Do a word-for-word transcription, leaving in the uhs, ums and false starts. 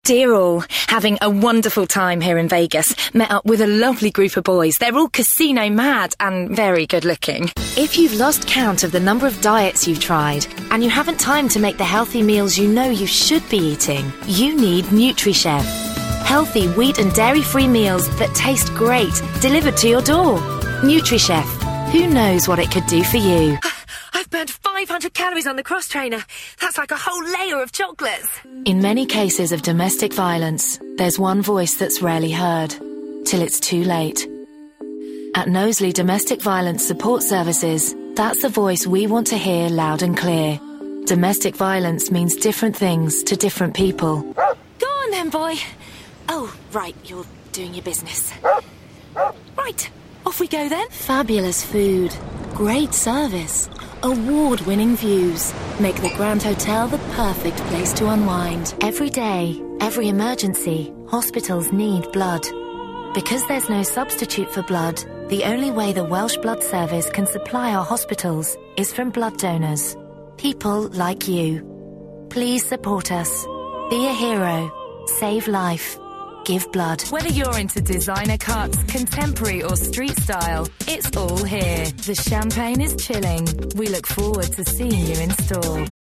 Dear all, having a wonderful time here in Vegas. Met up with a lovely group of boys. They're all casino mad and very good looking. If you've lost count of the number of diets you've tried and you haven't time to make the healthy meals you know you should be eating, you need NutriChef. Healthy wheat and dairy-free meals that taste great, delivered to your door. NutriChef. Who knows what it could do for you? I've burned five hundred calories on the cross trainer. That's like a whole layer of chocolates. In many cases of domestic violence, there's one voice that's rarely heard, till it's too late. At Knowsley Domestic Violence Support Services, that's the voice we want to hear loud and clear. Domestic violence means different things to different people. Go on then, boy. Oh, right, you're doing your business. Right, off we go then. Fabulous food, great service, award-winning views make the Grand Hotel the perfect place to unwind. Every day, every emergency, hospitals need blood. Because there's no substitute for blood, the only way the Welsh Blood Service can supply our hospitals is from blood donors. People like you. Please support us. Be a hero. Save life. Give blood. Whether you're into designer cuts, contemporary or street style, it's all here. The champagne is chilling. We look forward to seeing you in store.